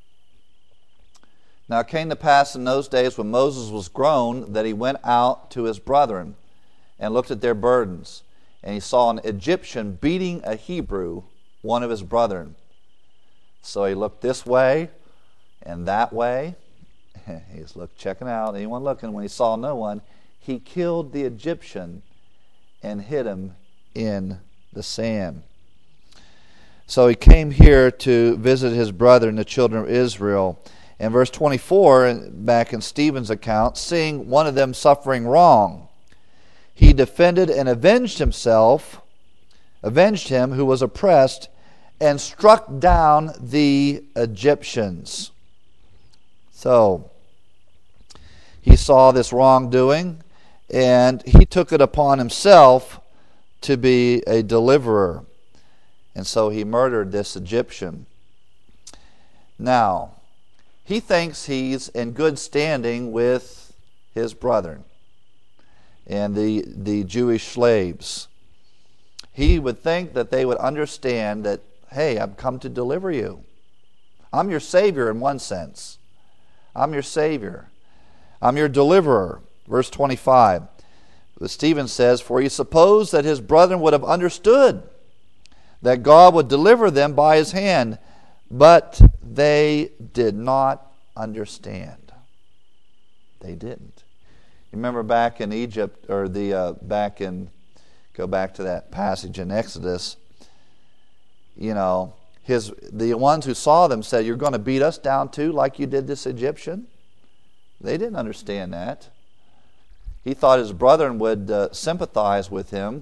Now it came to pass in those days when Moses was grown that he went out to his brethren and looked at their burdens. And he saw an Egyptian beating a Hebrew, one of his brethren. So he looked this way and that way. He's looked, checking out, anyone looking. When he saw no one, he killed the Egyptian and hid him in the sand. So he came here to visit his brethren, the children of Israel. And verse twenty-four, back in Stephen's account, seeing one of them suffering wrong, he defended and avenged himself, avenged him who was oppressed, and struck down the Egyptians. So he saw this wrongdoing, and he took it upon himself to be a deliverer. And so he murdered this Egyptian. Now, he thinks he's in good standing with his brethren and the, the Jewish slaves. He would think that they would understand that, hey, I've come to deliver you. I'm your Savior in one sense. I'm your Savior. I'm your deliverer. Verse twenty-five. Stephen says, for he supposed that his brethren would have understood that God would deliver them by his hand, but they did not understand. They didn't. You remember back in Egypt, or the uh, back in, go back to that passage in Exodus, you know, his the ones who saw them said, you're going to beat us down too like you did this Egyptian? They didn't understand that. He thought his brethren would uh, sympathize with him,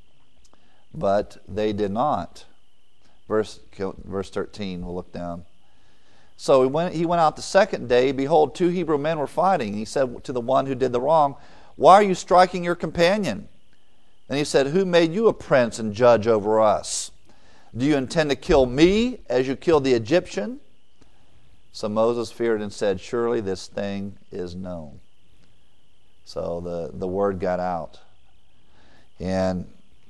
but they did not. Verse, verse thirteen, we'll look down. So he went, he went out the second day. Behold, two Hebrew men were fighting. He said to the one who did the wrong, why are you striking your companion? And he said, who made you a prince and judge over us? Do you intend to kill me as you killed the Egyptian? So Moses feared and said, surely this thing is known. So the, the word got out. And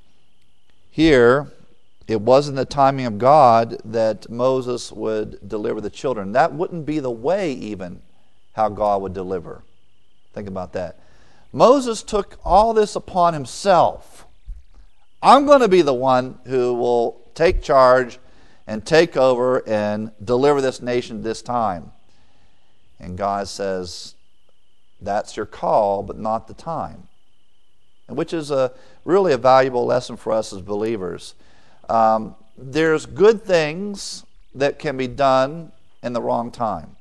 here, it wasn't the timing of God that Moses would deliver the children. That wouldn't be the way even how God would deliver. Think about that. Moses took all this upon himself. I'm going to be the one who will take charge and take over and deliver this nation this time. And God says, that's your call, but not the time. And which is a really a valuable lesson for us as believers. Um, there's good things that can be done in the wrong time.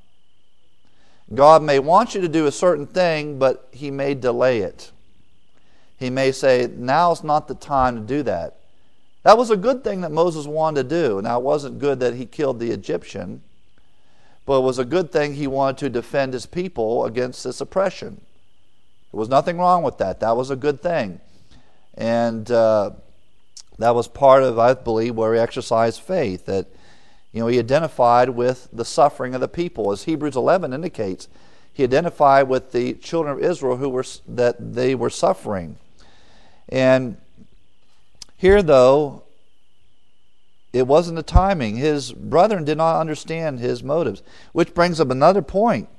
God may want you to do a certain thing, but He may delay it. He may say, now's not the time to do that. That was a good thing that Moses wanted to do. Now, it wasn't good that he killed the Egyptian, but it was a good thing he wanted to defend his people against this oppression. There was nothing wrong with that. That was a good thing. And uh, that was part of, I believe, where he exercised faith, that you know, he identified with the suffering of the people. As Hebrews eleven indicates, he identified with the children of Israel who were that they were suffering. And here, though, it wasn't the timing. His brethren did not understand his motives, which brings up another point.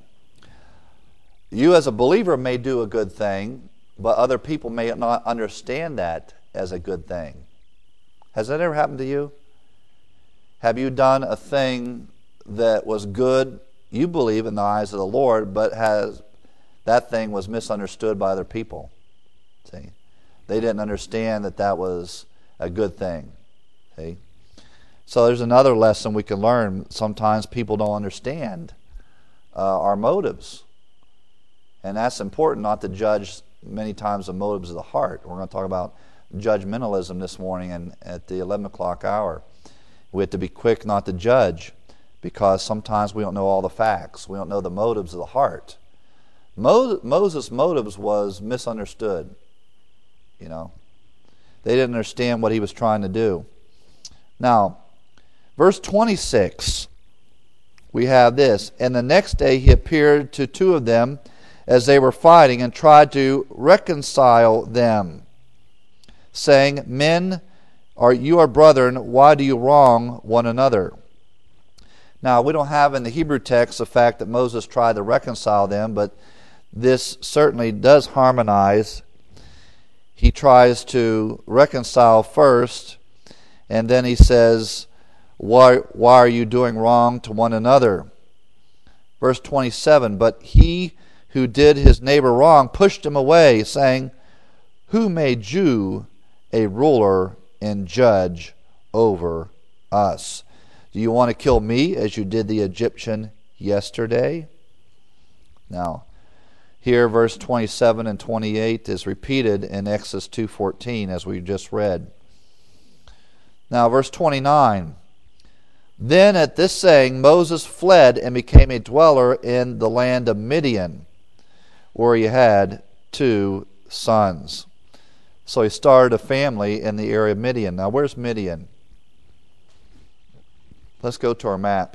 You as a believer may do a good thing, but other people may not understand that as a good thing. Has that ever happened to you? Have you done a thing that was good, you believe, in the eyes of the Lord, but has that thing was misunderstood by other people? See? They didn't understand that that was a good thing. See? So there's another lesson we can learn. Sometimes people don't understand uh, our motives. And that's important, not to judge many times the motives of the heart. We're going to talk about judgmentalism this morning and at the eleven o'clock hour. We have to be quick not to judge, because sometimes we don't know all the facts. We don't know the motives of the heart. Mo- Moses' motives was misunderstood. You know, they didn't understand what he was trying to do. Now, verse twenty-six, we have this. And the next day he appeared to two of them as they were fighting, and tried to reconcile them, saying, Men, are you are brethren, why do you wrong one another? Now, we don't have in the Hebrew text the fact that Moses tried to reconcile them, but this certainly does harmonize. He tries to reconcile first, and then he says, why, why are you doing wrong to one another? Verse twenty-seven, but he who did his neighbor wrong pushed him away, saying, Who made you a ruler and judge over us? Do you want to kill me as you did the Egyptian yesterday? Now, here verse twenty-seven and twenty-eight is repeated in Exodus two fourteen, as we just read. Now, verse twenty-nine. Then at this saying Moses fled and became a dweller in the land of Midian, where he had two sons. So he started a family in the area of Midian. Now, where's Midian? Let's go to our map.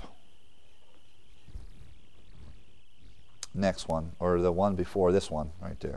Next one, or the one before this one, right there.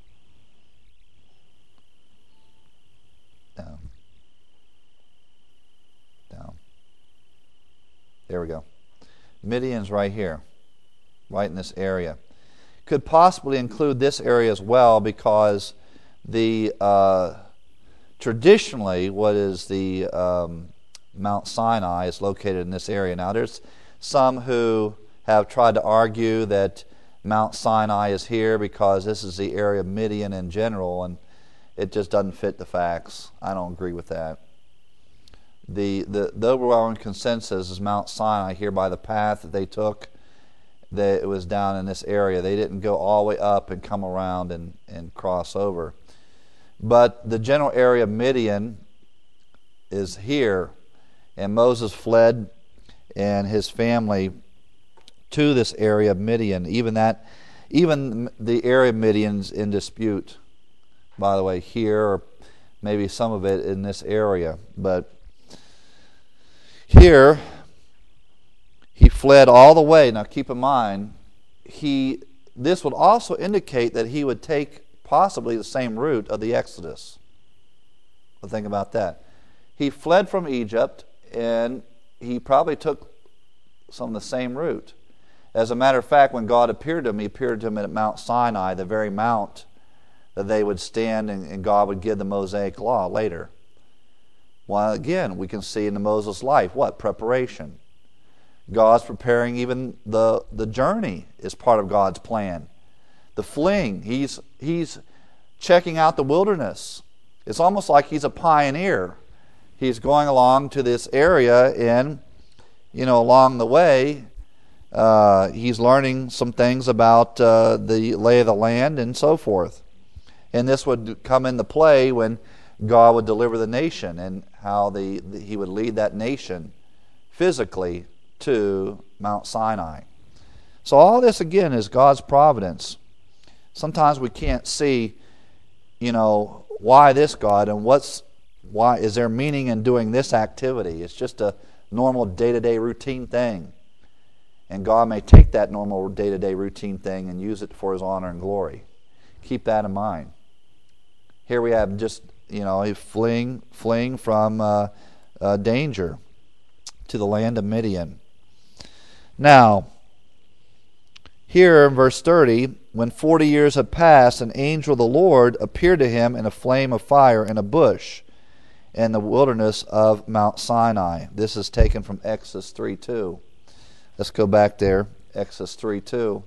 Down. Down. There we go. Midian's right here, right in this area. Could possibly include this area as well, because the uh, traditionally what is the um, Mount Sinai is located in this area. Now there's some who have tried to argue that Mount Sinai is here because this is the area of Midian in general, and it just doesn't fit the facts. I don't agree with that. The, the, the overwhelming consensus is Mount Sinai here by the path that they took. That it was down in this area. They didn't go all the way up and come around and, and cross over. But the general area of Midian is here, and Moses fled and his family to this area of Midian. Even that, even the area of Midian's in dispute, by the way, here, or maybe some of it in this area. But here, he fled all the way. Now keep in mind, he this would also indicate that he would take possibly the same route of the Exodus. Well, think about that. He fled from Egypt, and he probably took some of the same route. As a matter of fact, when God appeared to him, he appeared to him at Mount Sinai, the very mount that they would stand and, and God would give the Mosaic Law later. Well, again, we can see in the Moses life, what? Preparation. God's preparing even the, the journey is part of God's plan. The fleeing, he's, he's checking out the wilderness. It's almost like he's a pioneer. He's going along to this area, and, you know, along the way, uh, he's learning some things about uh, the lay of the land and so forth. And this would come into play when God would deliver the nation, and how the, the he would lead that nation physically to Mount Sinai. So all this again is God's providence. Sometimes we can't see, you know, why this God, and what's why is there meaning in doing this activity. It's just a normal day-to-day routine thing. And God may take that normal day-to-day routine thing and use it for his honor and glory. Keep that in mind. Here we have just, you know, fleeing fleeing from uh, uh, danger to the land of Midian. Now, here in verse thirty, when forty years had passed, an angel of the Lord appeared to him in a flame of fire in a bush in the wilderness of Mount Sinai. This is taken from Exodus three two. Let's go back there, Exodus three two.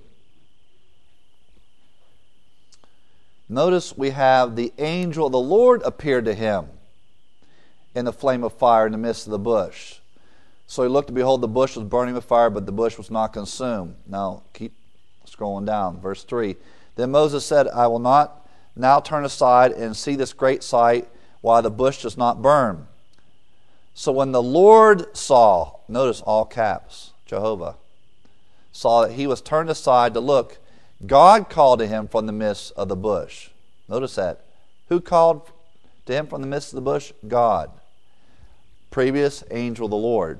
Notice we have the angel of the Lord appeared to him in the flame of fire in the midst of the bush. So he looked, and behold, the bush was burning with fire, but the bush was not consumed. Now, keep scrolling down. Verse three. Then Moses said, I will not now turn aside and see this great sight, while the bush does not burn. So when the Lord saw, notice all caps, Jehovah, saw that he was turned aside to look, God called to him from the midst of the bush. Notice that. Who called to him from the midst of the bush? God. Previous angel of the Lord.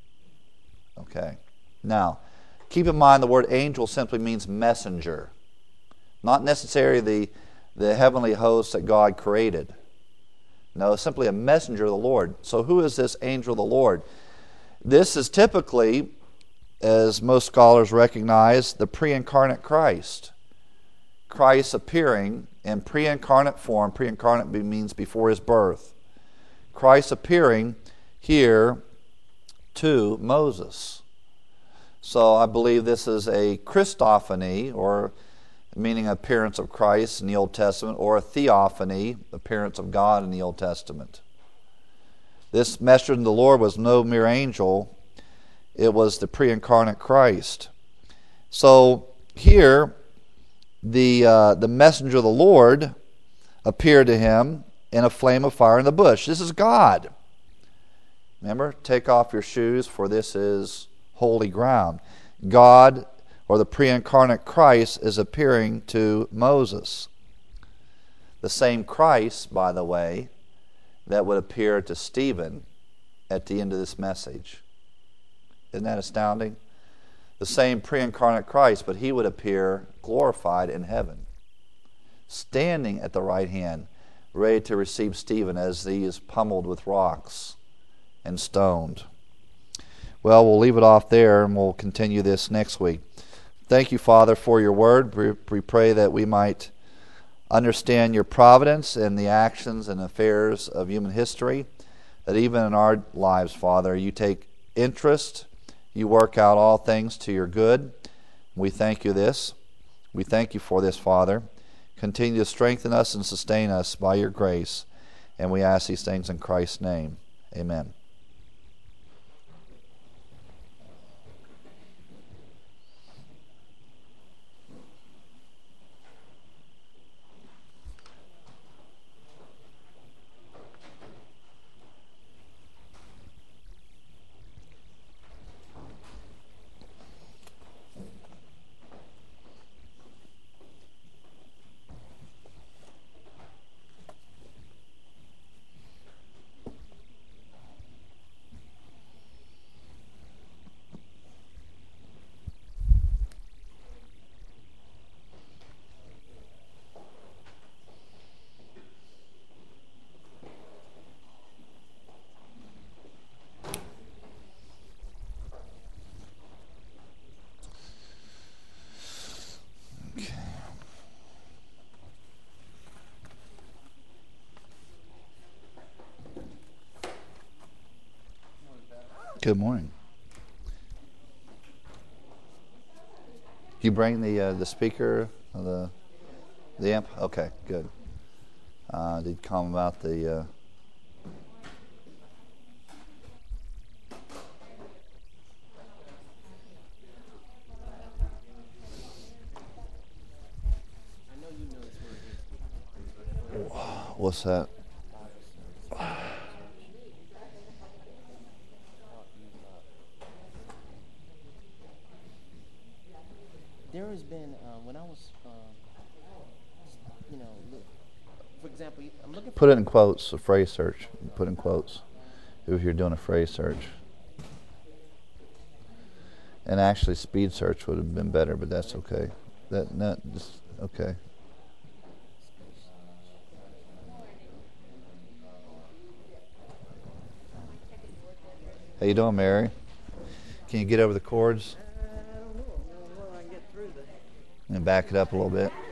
Okay. Now, keep in mind the word angel simply means messenger. Not necessarily the, the heavenly host that God created. No, it's simply a messenger of the Lord. So who is this angel of the Lord? This is typically, as most scholars recognize, the pre-incarnate Christ. Christ appearing in pre-incarnate form. Pre-incarnate means before his birth. Christ appearing here to Moses. So I believe this is a Christophany, or meaning appearance of Christ in the Old Testament, or a theophany, appearance of God in the Old Testament. This messenger of the Lord was no mere angel. It was the pre-incarnate Christ. So here, the uh, the messenger of the Lord appeared to him in a flame of fire in the bush. This is God. Remember, take off your shoes, for this is holy ground. God, or the pre-incarnate Christ, is appearing to Moses. The same Christ, by the way, that would appear to Stephen at the end of this message. Isn't that astounding? The same pre-incarnate Christ, but he would appear glorified in heaven, standing at the right hand, ready to receive Stephen as he is pummeled with rocks and stoned. Well, we'll leave it off there, and we'll continue this next week. Thank you, Father, for your word. We, we pray that we might understand your providence in the actions and affairs of human history, that even in our lives, Father, you take interest, you work out all things to your good. We thank you this. We thank you for this, Father. Continue to strengthen us and sustain us by your grace. And we ask these things in Christ's name. Amen. Good morning. You bring the uh, the speaker, uh, the the amp. Okay, good. Uh, did come about the. Uh, what's that? There has been, uh, when I was, uh, you know, look, for example, I'm looking for... Put it in quotes, a phrase search. Put in quotes if you're doing a phrase search. And actually speed search would have been better, but that's okay. That not just okay. How you doing, Mary? Can you get over the cords? I don't know. I don't know if I can get through the... And back it up a little bit.